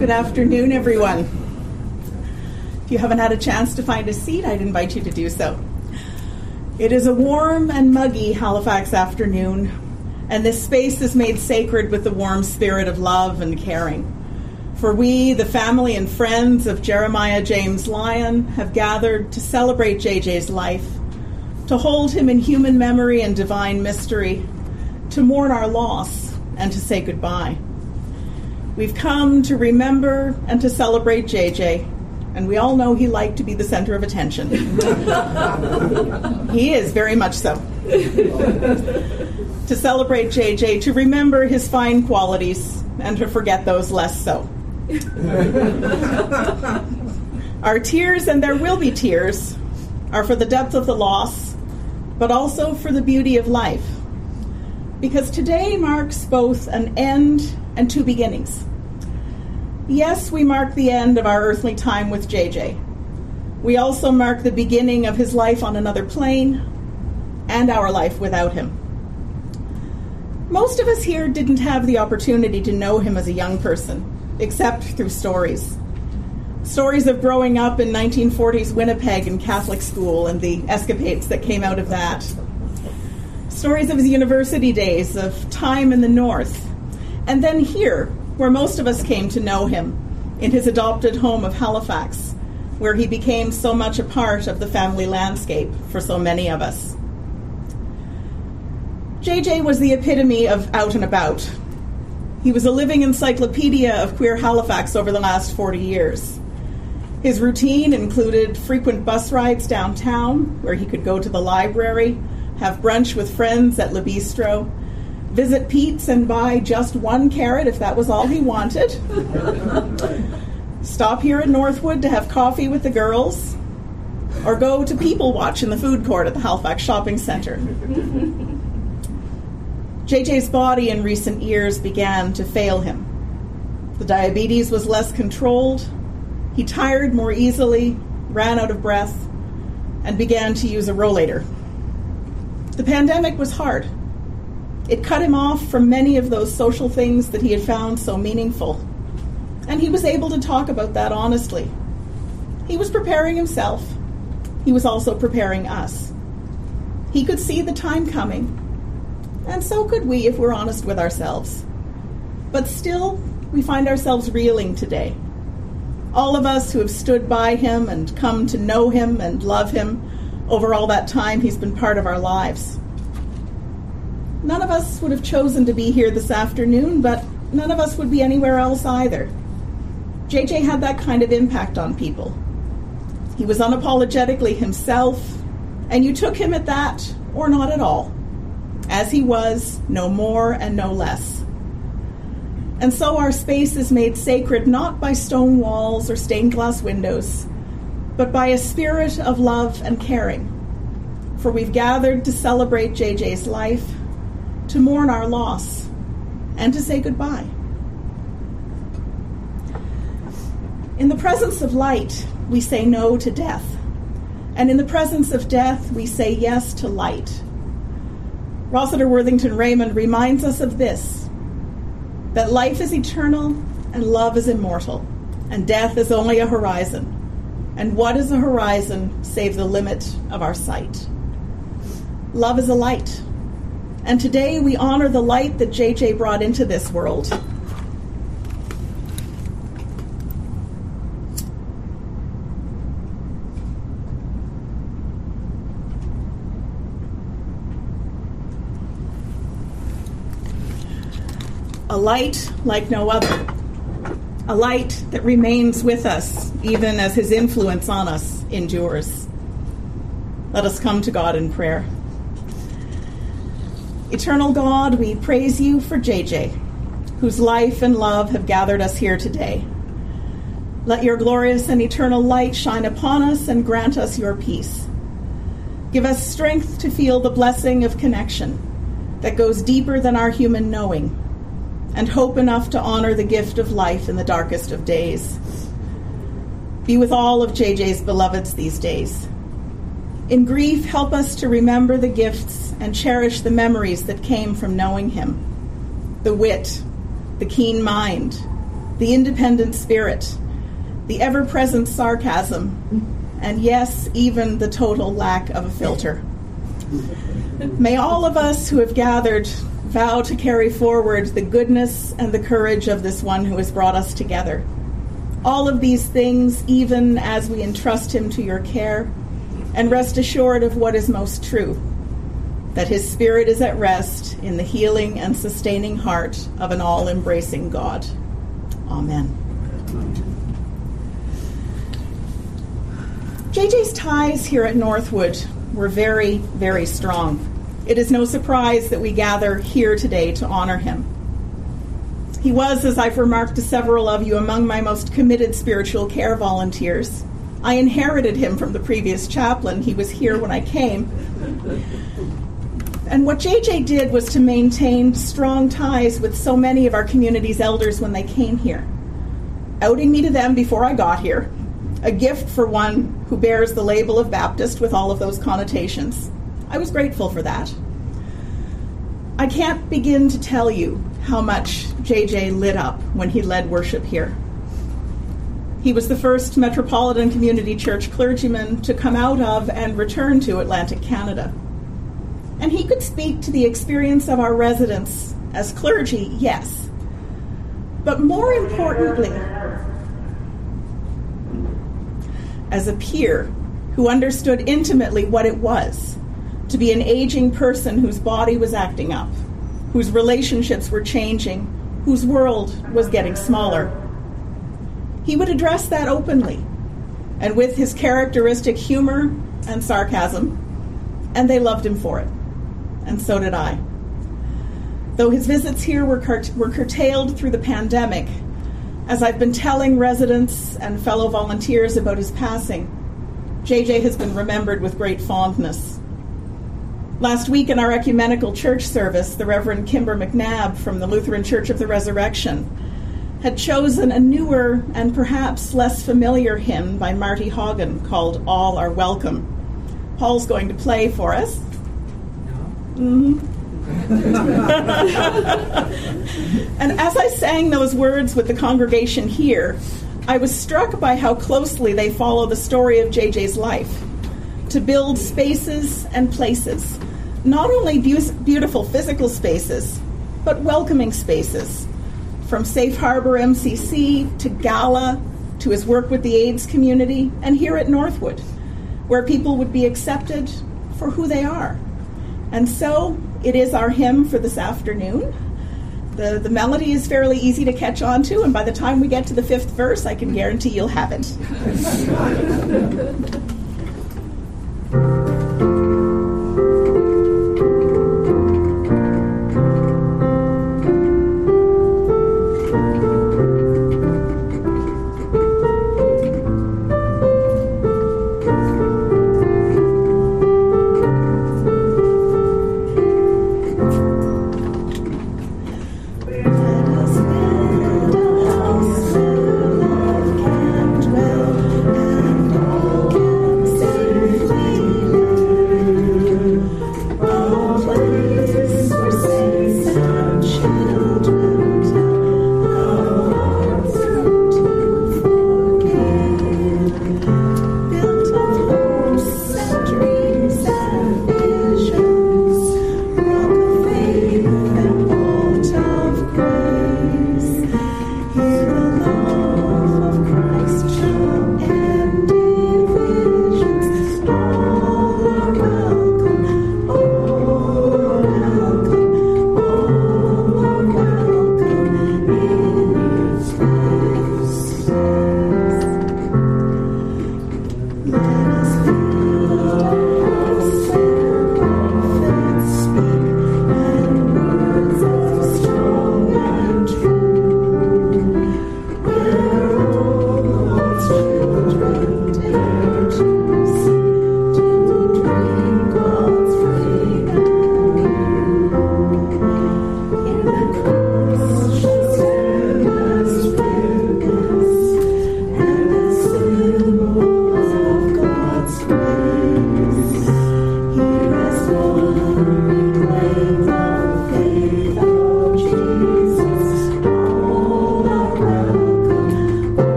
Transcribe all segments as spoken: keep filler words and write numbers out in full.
Good afternoon, everyone. If you haven't had a chance to find a seat, I'd invite you to do so. It is a warm and muggy Halifax afternoon, and this space is made sacred with the warm spirit of love and caring. For we, the family and friends of Jeremiah James Lyon, have gathered to celebrate J J's life, to hold him in human memory and divine mystery, to mourn our loss, and to say goodbye. We've come to remember and to celebrate J J, and we all know he liked to be the center of attention. He is, very much so. To celebrate J J, to remember his fine qualities, and to forget those less so. Our tears, and there will be tears, are for the depth of the loss, but also for the beauty of life. Because today marks both an end and two beginnings. Yes, we mark the end of our earthly time with J J. We also mark the beginning of his life on another plane and our life without him. Most of us here didn't have the opportunity to know him as a young person, except through stories. Stories of growing up in nineteen forties Winnipeg in Catholic school and the escapades that came out of that. Stories of his university days, of time in the North, and then here, where most of us came to know him, in his adopted home of Halifax, where he became so much a part of the family landscape for so many of us. J J was the epitome of out and about. He was a living encyclopedia of queer Halifax over the last forty years. His routine included frequent bus rides downtown, where he could go to the library, have brunch with friends at Le Bistro, visit Pete's and buy just one carrot if that was all he wanted, stop here at Northwood to have coffee with the girls, or go to People Watch in the food court at the Halifax Shopping Centre. J J's body in recent years began to fail him. The diabetes was less controlled, he tired more easily, ran out of breath, and began to use a rollator. The pandemic was hard. It cut him off from many of those social things that he had found so meaningful. And he was able to talk about that honestly. He was preparing himself. He was also preparing us. He could see the time coming. And so could we if we're honest with ourselves. But still, we find ourselves reeling today. All of us who have stood by him and come to know him and love him over all that time he's been part of our lives. None of us would have chosen to be here this afternoon, but none of us would be anywhere else either. J J had that kind of impact on people. He was unapologetically himself, and you took him at that, or not at all. As he was, no more and no less. And so our space is made sacred not by stone walls or stained glass windows, but by a spirit of love and caring. For we've gathered to celebrate J J's life, to mourn our loss, and to say goodbye. In the presence of light, we say no to death. And in the presence of death, we say yes to light. Rossiter Worthington Raymond reminds us of this, that life is eternal and love is immortal, and death is only a horizon. And what is a horizon save the limit of our sight? Love is a light. And today we honor the light that J J brought into this world. A light like no other. A light that remains with us even as his influence on us endures. Let us come to God in prayer. Eternal God, we praise you for J J, whose life and love have gathered us here today. Let your glorious and eternal light shine upon us and grant us your peace. Give us strength to feel the blessing of connection that goes deeper than our human knowing, and hope enough to honor the gift of life in the darkest of days. Be with all of J J's beloveds these days. In grief, help us to remember the gifts and cherish the memories that came from knowing him. The wit, the keen mind, the independent spirit, the ever-present sarcasm, and yes, even the total lack of a filter. May all of us who have gathered vow to carry forward the goodness and the courage of this one who has brought us together. All of these things, even as we entrust him to your care, and rest assured of what is most true, that his spirit is at rest in the healing and sustaining heart of an all-embracing God. Amen. J J's ties here at Northwood were very, very strong. It is no surprise that we gather here today to honor him. He was, as I've remarked to several of you, among my most committed spiritual care volunteers. I inherited him from the previous chaplain. He was here when I came. And what J J did was to maintain strong ties with so many of our community's elders when they came here, outing me to them before I got here, a gift for one who bears the label of Baptist with all of those connotations. I was grateful for that. I can't begin to tell you how much J J lit up when he led worship here. He was the first Metropolitan Community Church clergyman to come out of and return to Atlantic Canada. And he could speak to the experience of our residents as clergy, yes. But more importantly, as a peer who understood intimately what it was to be an aging person whose body was acting up, whose relationships were changing, whose world was getting smaller. He would address that openly, and with his characteristic humor and sarcasm, and they loved him for it, and so did I. Though his visits here were, curt- were curtailed through the pandemic, as I've been telling residents and fellow volunteers about his passing, J J has been remembered with great fondness. Last week in our ecumenical church service, the Reverend Kimber McNabb from the Lutheran Church of the Resurrection had chosen a newer and perhaps less familiar hymn by Marty Haugen called All Are Welcome. Paul's going to play for us. Mm-hmm. And as I sang those words with the congregation here, I was struck by how closely they follow the story of J J's life, to build spaces and places, not only be- beautiful physical spaces, but welcoming spaces, from Safe Harbor M C C to Gala, to his work with the AIDS community, and here at Northwood, where people would be accepted for who they are. And so it is our hymn for this afternoon. The, the melody is fairly easy to catch on to, and by the time we get to the fifth verse, I can guarantee you'll have it. Dwell, and all can safely live.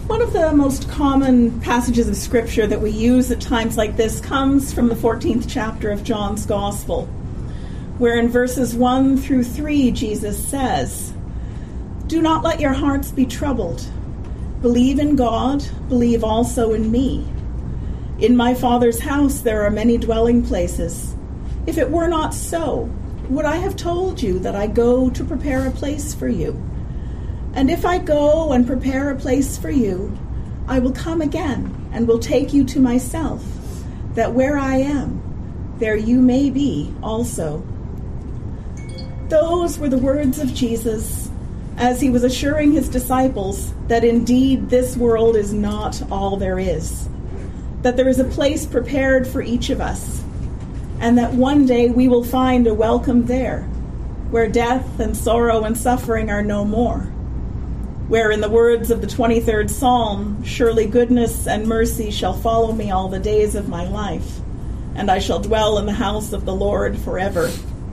One of the most common passages of Scripture that we use at times like this comes from the fourteenth chapter of John's Gospel, where in verses one through three, Jesus says, "Do not let your hearts be troubled. Believe in God, believe also in me. In my Father's house there are many dwelling places. If it were not so, would I have told you that I go to prepare a place for you? And if I go and prepare a place for you, I will come again and will take you to myself, that where I am, there you may be also." Those were the words of Jesus as he was assuring his disciples that indeed this world is not all there is, that there is a place prepared for each of us, and that one day we will find a welcome there, where death and sorrow and suffering are no more, where, in the words of the twenty-third Psalm, surely goodness and mercy shall follow me all the days of my life, and I shall dwell in the house of the Lord forever.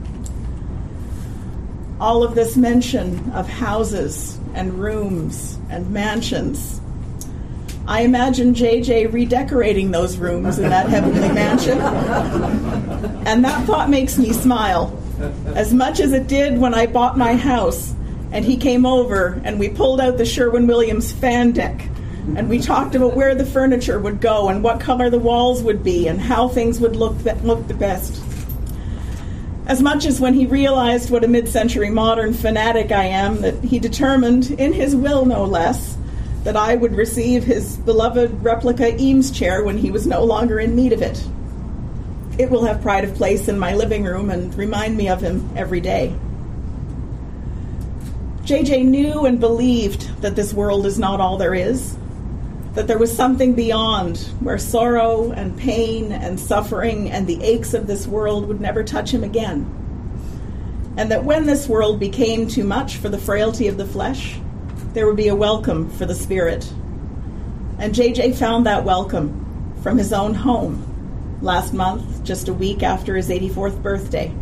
All of this mention of houses and rooms and mansions, I imagine J J redecorating those rooms in that heavenly mansion, and that thought makes me smile, as much as it did when I bought my house and he came over and we pulled out the Sherwin-Williams fan deck and we talked about where the furniture would go and what color the walls would be and how things would look look the best. As much as when he realized what a mid-century modern fanatic I am, that he determined, in his will no less, that I would receive his beloved replica Eames chair when he was no longer in need of it. It will have pride of place in my living room and remind me of him every day. J J knew and believed that this world is not all there is, that there was something beyond where sorrow and pain and suffering and the aches of this world would never touch him again, and that when this world became too much for the frailty of the flesh, there would be a welcome for the spirit. And J J found that welcome from his own home last month, just a week after his eighty-fourth birthday.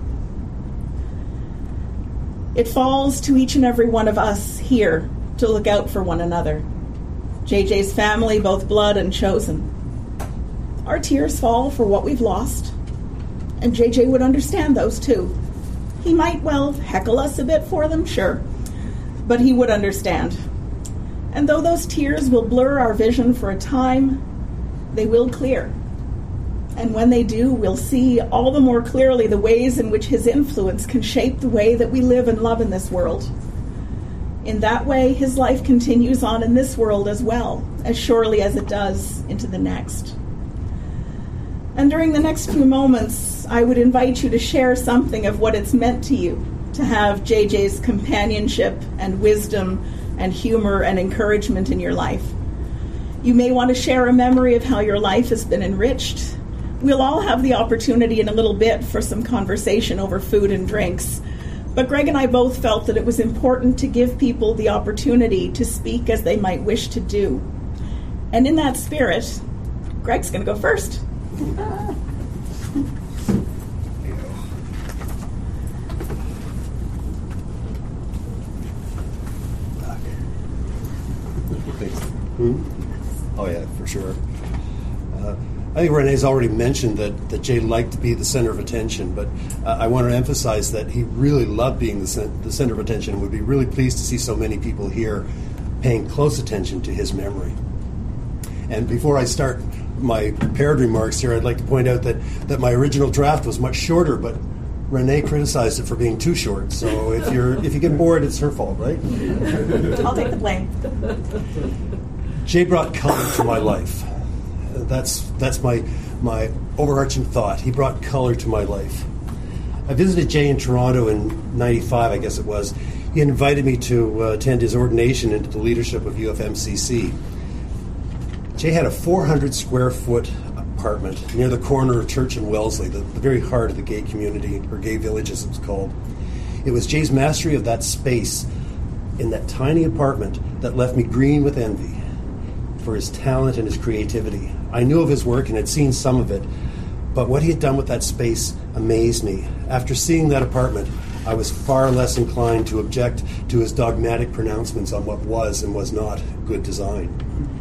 It falls to each and every one of us here to look out for one another. J J's family, both blood and chosen. Our tears fall for what we've lost, and J J would understand those too. He might well heckle us a bit for them, sure, but he would understand. And though those tears will blur our vision for a time, they will clear. And when they do, we'll see all the more clearly the ways in which his influence can shape the way that we live and love in this world. In that way, his life continues on in this world as well, as surely as it does into the next. And during the next few moments, I would invite you to share something of what it's meant to you to have J J's companionship and wisdom and humor and encouragement in your life. You may want to share a memory of how your life has been enriched. We'll all have the opportunity in a little bit for some conversation over food and drinks. But Greg and I both felt that it was important to give people the opportunity to speak as they might wish to do. And in that spirit, Greg's going to go first. Hmm? Oh yeah, for sure. Uh, I think Renee's already mentioned that, that Jay liked to be the center of attention, but uh, I want to emphasize that he really loved being the, cent- the center of attention and would be really pleased to see so many people here paying close attention to his memory. And before I start my prepared remarks here, I'd like to point out that, that my original draft was much shorter, but Renee criticized it for being too short. So if you're if you get bored, it's her fault, right? I'll take the blame. Jay brought color to my life. That's that's my my overarching thought. He brought color to my life. I visited Jay in Toronto in ninety-five, I guess it was. He invited me to uh, attend his ordination into the leadership of U F M C C. Jay had a four hundred square foot apartment near the corner of Church and Wellesley, the, the very heart of the gay community, or gay village as it was called. It was Jay's mastery of that space in that tiny apartment that left me green with envy for his talent and his creativity. I knew of his work and had seen some of it, but what he had done with that space amazed me. After seeing that apartment, I was far less inclined to object to his dogmatic pronouncements on what was and was not good design.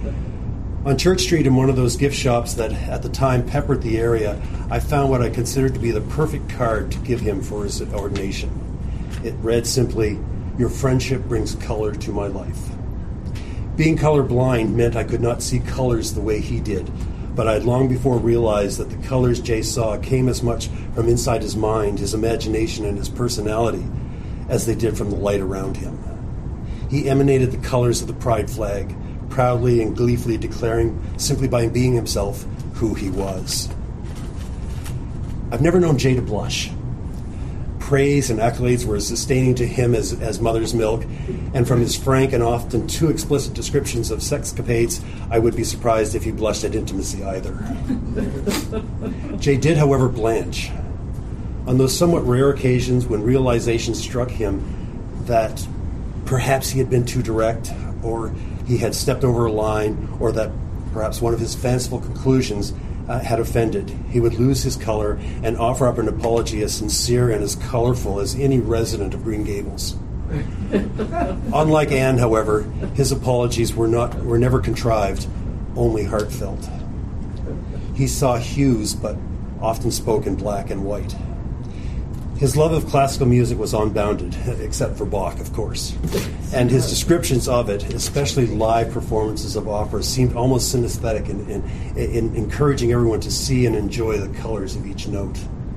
On Church Street, in one of those gift shops that at the time peppered the area, I found what I considered to be the perfect card to give him for his ordination. It read simply, "Your friendship brings color to my life." Being colorblind meant I could not see colors the way he did, but I had long before realized that the colors Jay saw came as much from inside his mind, his imagination, and his personality as they did from the light around him. He emanated the colors of the pride flag, proudly and gleefully declaring, simply by being himself, who he was. I've never known Jay to blush. Praise and accolades were as sustaining to him as, as mother's milk, and from his frank and often too explicit descriptions of sexcapades, I would be surprised if he blushed at intimacy either. Jay did, however, blanch. On those somewhat rare occasions when realization struck him that perhaps he had been too direct, or he had stepped over a line, or that perhaps one of his fanciful conclusions uh, had offended, he would lose his color and offer up an apology as sincere and as colorful as any resident of Green Gables. Unlike Anne, however, his apologies were not were never contrived, only heartfelt. He saw hues, but often spoke in black and white. His love of classical music was unbounded, except for Bach, of course. And his descriptions of it, especially live performances of opera, seemed almost synesthetic in, in, in encouraging everyone to see and enjoy the colors of each note.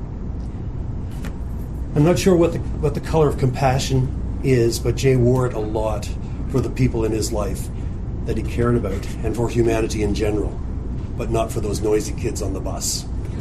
I'm not sure what the, what the color of compassion is, but Jay wore it a lot for the people in his life that he cared about, and for humanity in general, but not for those noisy kids on the bus.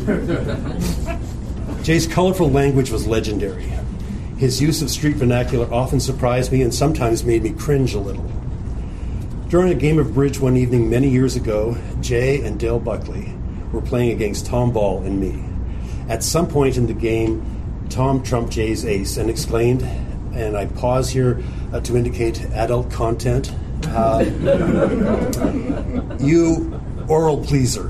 Jay's colorful language was legendary. His use of street vernacular often surprised me and sometimes made me cringe a little. During a game of bridge one evening many years ago, Jay and Dale Buckley were playing against Tom Ball and me. At some point in the game, Tom trumped Jay's ace and exclaimed, and I pause here uh, to indicate adult content, uh, "You oral pleaser."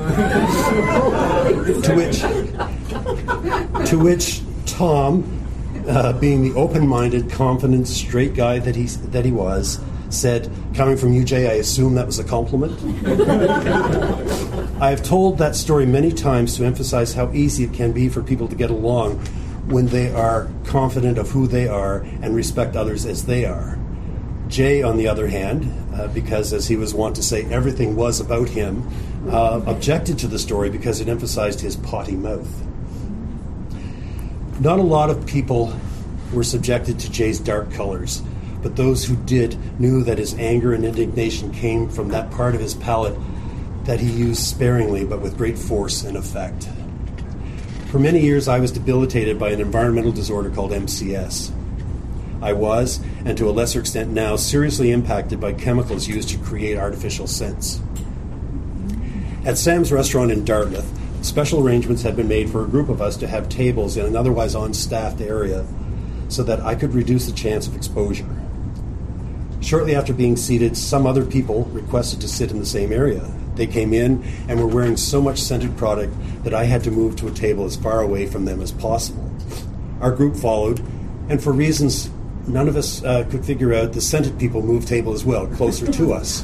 to which to which Tom, uh, being the open-minded, confident, straight guy that he that he was, said, "Coming from you, Jay, I assume that was a compliment." I have told that story many times to emphasize how easy it can be for people to get along when they are confident of who they are and respect others as they are. Jay, on the other hand, uh, because as he was wont to say, everything was about him, uh, objected to the story because it emphasized his potty mouth. Not a lot of people were subjected to Jay's dark colors, but those who did knew that his anger and indignation came from that part of his palate that he used sparingly but with great force and effect. For many years, I was debilitated by an environmental disorder called M C S. I was, and to a lesser extent now, seriously impacted by chemicals used to create artificial scents. At Sam's restaurant in Dartmouth, special arrangements had been made for a group of us to have tables in an otherwise unstaffed area so that I could reduce the chance of exposure. Shortly after being seated, some other people requested to sit in the same area. They came in and were wearing so much scented product that I had to move to a table as far away from them as possible. Our group followed, and for reasons none of us uh, could figure out, the scented people moved table as well, closer to us.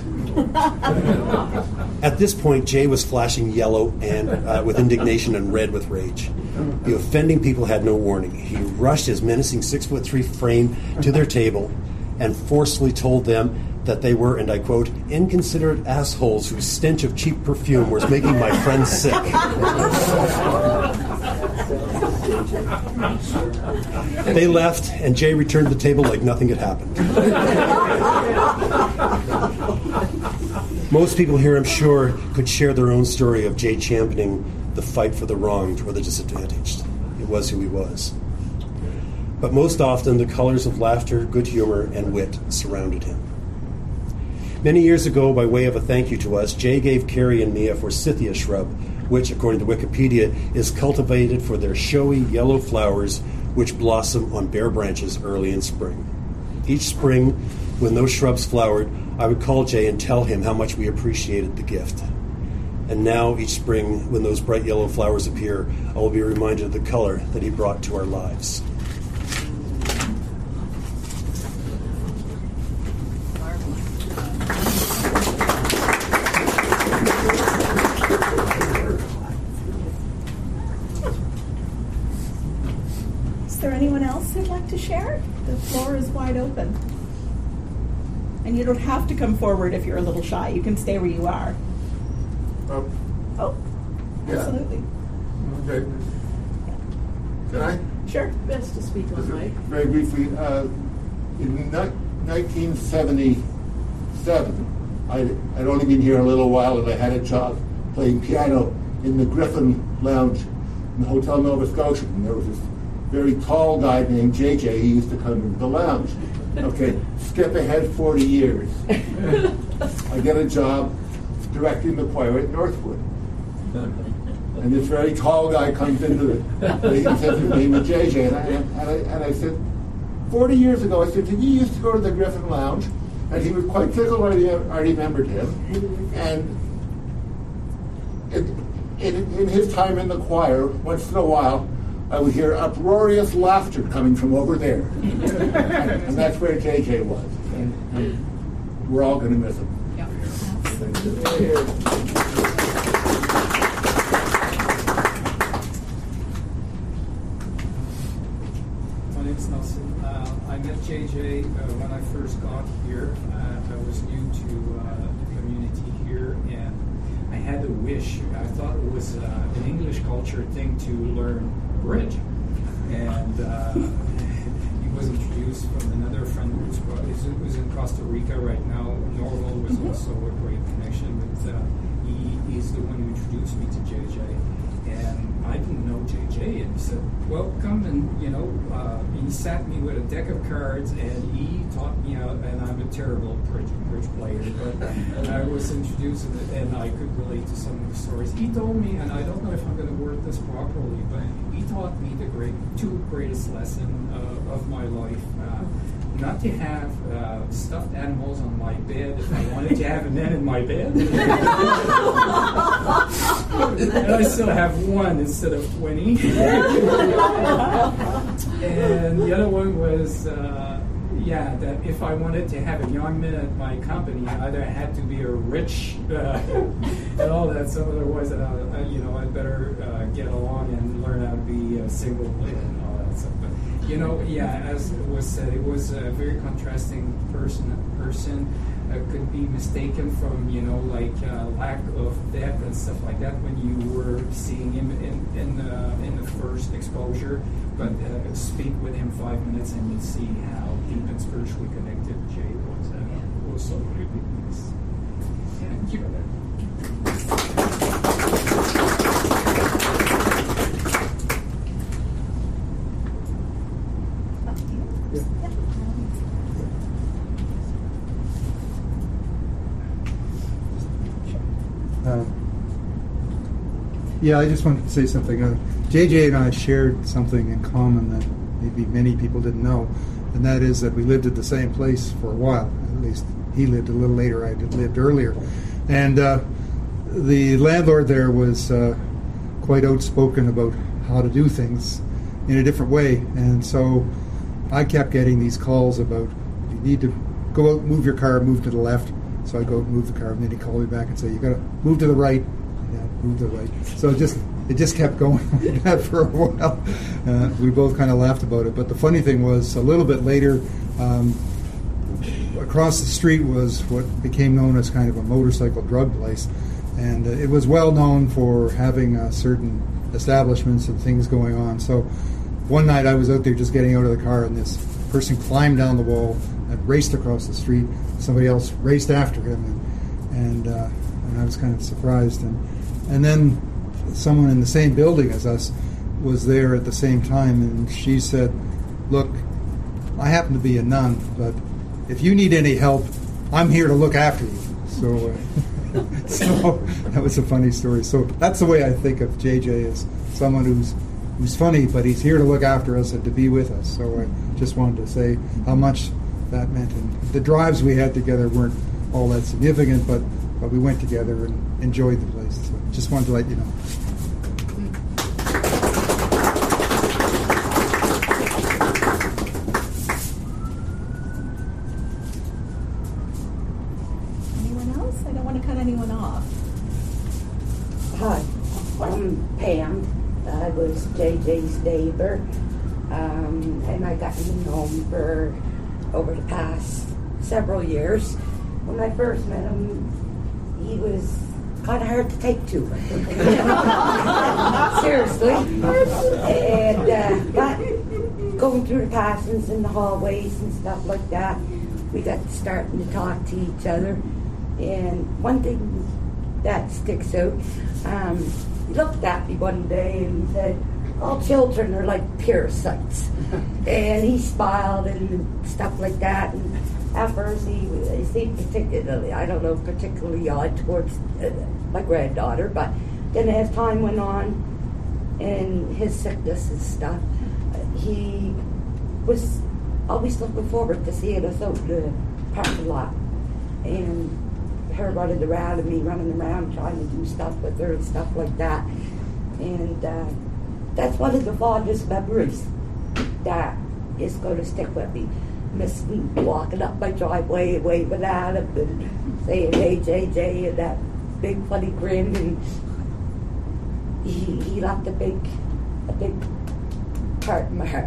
At this point, Jay was flashing yellow and uh, with indignation and red with rage. The offending people had no warning. He rushed his menacing six-foot-three frame to their table and forcefully told them that they were, and I quote, "inconsiderate assholes whose stench of cheap perfume was making my friends sick." They left, and Jay returned to the table like nothing had happened. Most people here, I'm sure, could share their own story of Jay championing the fight for the wronged or the disadvantaged. It was who he was. But most often, the colors of laughter, good humor, and wit surrounded him. Many years ago, by way of a thank you to us, Jay gave Carrie and me a forsythia shrub, which, according to Wikipedia, is cultivated for their showy yellow flowers which blossom on bare branches early in spring. Each spring, when those shrubs flowered, I would call Jay and tell him how much we appreciated the gift. And now, each spring, when those bright yellow flowers appear, I will be reminded of the color that he brought to our lives. floor is wide open. And you don't have to come forward if you're a little shy. You can stay where you are. Um, Oh, Yeah. absolutely. okay. Can I? Sure. Best to speak on mic. Very briefly, uh, in ni- nineteen seventy-seven, I'd, I'd only been here a little while, and I had a job playing piano in the Griffin Lounge in the Hotel Nova Scotia. And there was this very tall guy named J J. He used to come into the lounge. Okay, skip ahead forty years. I get a job directing the choir at Northwood. And this very tall guy comes into the, he says his name is J J, and I, and, I, and I said, forty years ago, I said, did you used to go to the Griffin Lounge? And he was quite tickled, I, I remembered him. And in, in, in his time in the choir, once in a while, I would hear uproarious laughter coming from over there. and, and that's where J J was. And, and we're all going to miss him. Yeah. My name's Nelson. Uh, I met J J uh, when I first got here. Uh, I was new to uh, the community here, and I had a wish. I thought it was uh, an English culture thing to learn bridge. And uh, he was introduced from another friend who was, who's in Costa Rica right now. Norval was also a great connection, but uh, he, he's the one who introduced me to J J. And I didn't know J J, and he said, well, come and, you know, uh, he sat me with a deck of cards, and he taught me out, and I'm a terrible bridge, bridge player, but I was introduced, and, and I could relate to some of the stories. He told me, and I don't know if I'm going to word this properly, but he taught me the great, two greatest lessons uh, of my life. Uh, not to have uh, stuffed animals on my bed if I wanted to have a man in my bed. And I still have one instead of twenty. And the other one was, uh, yeah, that if I wanted to have a young man at my company, I either had to be a rich uh, and all that. So otherwise, uh, you know, I'd better uh, get along and learn how to be a single and all that stuff. But, you know, yeah, as it was said, it was a very contrasting person. Person uh, could be mistaken from, you know, like uh, lack of depth and stuff like that when you were seeing him in in the, in the first exposure. But uh, speak with him five minutes and you'd see how deep and spiritually connected Jay was. Uh, it was so really nice. Yeah, thank you. Uh, yeah, I just wanted to say something. Uh, J J and I shared something in common that maybe many people didn't know, and that is that we lived at the same place for a while. At least he lived a little later. I did, lived earlier. And uh, the landlord there was uh, quite outspoken about how to do things in a different way. And so I kept getting these calls about, you need to go out, move your car, move to the left. So I go out and move the car, and then he called me back and say, you got to move to the right. Yeah, move to the right. So it just it just kept going like that for a while. Uh, we both kind of laughed about it. But the funny thing was, a little bit later, um, across the street was what became known as kind of a motorcycle drug place. And uh, it was well known for having uh, certain establishments and things going on. So one night I was out there just getting out of the car, and this person climbed down the wall and raced across the street. Somebody else raced after him, and and, uh, and I was kind of surprised. And and then someone in the same building as us was there at the same time, and she said, "Look, I happen to be a nun, but if you need any help, I'm here to look after you." So, uh, so that was a funny story. So that's the way I think of J J, as someone who's who's funny, but he's here to look after us and to be with us. So I just wanted to say how much that meant. And the drives we had together weren't all that significant, but, but we went together and enjoyed the place. So just wanted to let you know. Anyone else? I don't want to cut anyone off. Hi, I'm Pam. I was J J's neighbor. Um, and I got to know him for over the past several years. When I first met him, he was kind of hard to take to. Seriously. And uh, but going through the passings in the hallways and stuff like that, we got starting to talk to each other. And one thing that sticks out, um, he looked at me one day and he said, all children are like parasites. And he smiled and stuff like that. And at first he, he seemed particularly, I don't know, particularly odd towards uh, my granddaughter. But then as time went on and his sickness and stuff, he was always looking forward to seeing us out in the parking lot. And her running around and me running around trying to do stuff with her and stuff like that. And uh, that's one of the fondest memories that is going to stick with me. Miss walking up my driveway and waving at him and saying, hey, J J, and that big funny grin. And he, he left a big, a big part in my heart.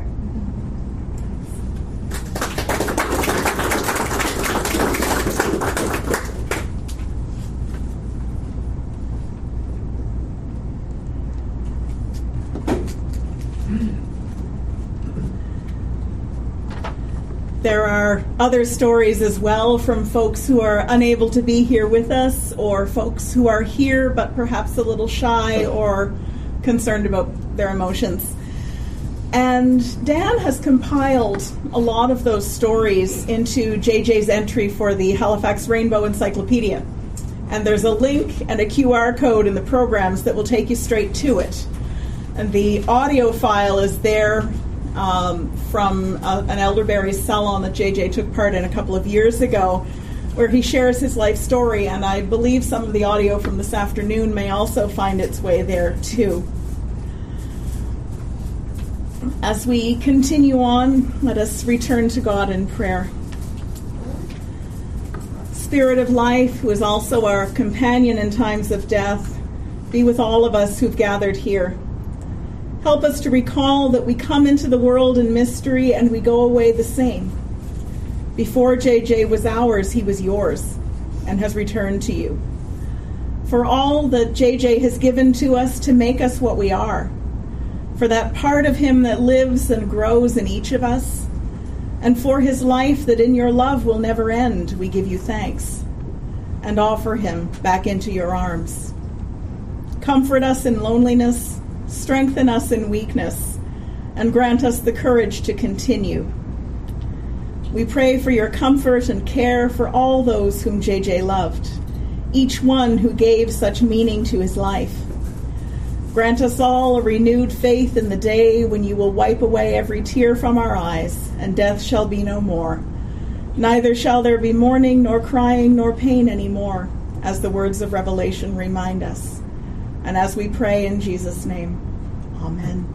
There are other stories as well from folks who are unable to be here with us, or folks who are here but perhaps a little shy or concerned about their emotions. And Dan has compiled a lot of those stories into J J's entry for the Halifax Rainbow Encyclopedia. And there's a link and a Q R code in the programs that will take you straight to it. And the audio file is there um, from uh, an elderberry salon that J J took part in a couple of years ago, where he shares his life story. And I believe some of the audio from this afternoon may also find its way there too. As we continue on, let us return to God in prayer. Spirit of life, who is also our companion in times of death, be with all of us who've gathered here. Help us to recall that we come into the world in mystery and we go away the same. Before J J was ours, he was yours and has returned to you. For all that J J has given to us to make us what we are, for that part of him that lives and grows in each of us, and for his life that in your love will never end, we give you thanks and offer him back into your arms. Comfort us in loneliness, strengthen us in weakness, and grant us the courage to continue. We pray for your comfort and care for all those whom J J loved, each one who gave such meaning to his life. Grant us all a renewed faith in the day when you will wipe away every tear from our eyes, and death shall be no more. Neither shall there be mourning, nor crying, nor pain any more, as the words of Revelation remind us. And as we pray in Jesus' name, amen.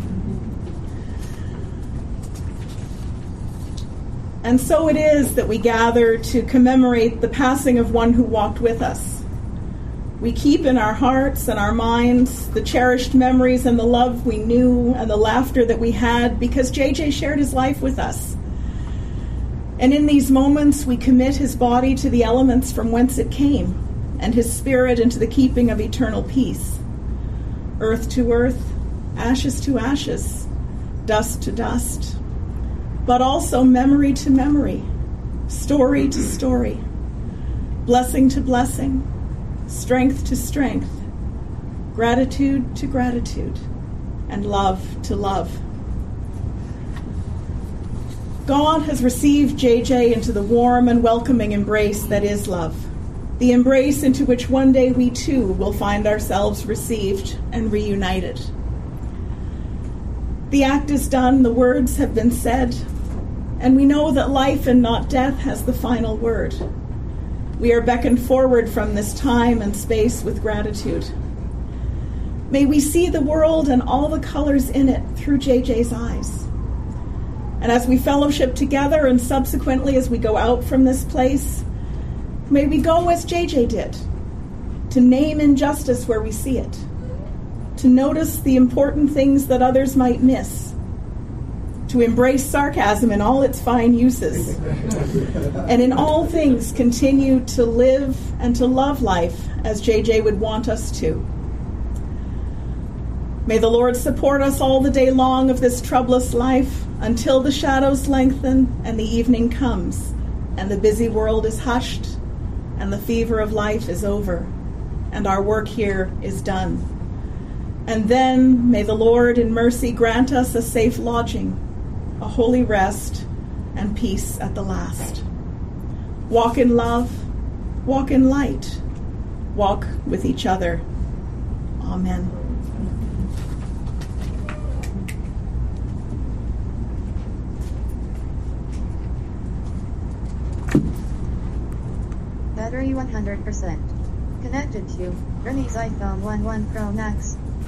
And so it is that we gather to commemorate the passing of one who walked with us. We keep in our hearts and our minds the cherished memories and the love we knew and the laughter that we had because J J shared his life with us. And in these moments, we commit his body to the elements from whence it came and his spirit into the keeping of eternal peace. Earth to earth, ashes to ashes, dust to dust, but also memory to memory, story to story, blessing to blessing, strength to strength, gratitude to gratitude, and love to love. God has received J J into the warm and welcoming embrace that is love, the embrace into which one day we too will find ourselves received and reunited. The act is done, the words have been said, and we know that life and not death has the final word. We are beckoned forward from this time and space with gratitude. May we see the world and all the colors in it through J J's eyes. And as we fellowship together and subsequently as we go out from this place, may we go as J J did, to name injustice where we see it, to notice the important things that others might miss, to embrace sarcasm in all its fine uses, and in all things continue to live and to love life as J J would want us to. May the Lord support us all the day long of this troublous life until the shadows lengthen and the evening comes and the busy world is hushed and the fever of life is over and our work here is done. And then may the Lord in mercy grant us a safe lodging, a holy rest, and peace at the last. Walk in love, walk in light, walk with each other. Amen. Battery one hundred percent. Connected to Renee's iPhone eleven Pro Max.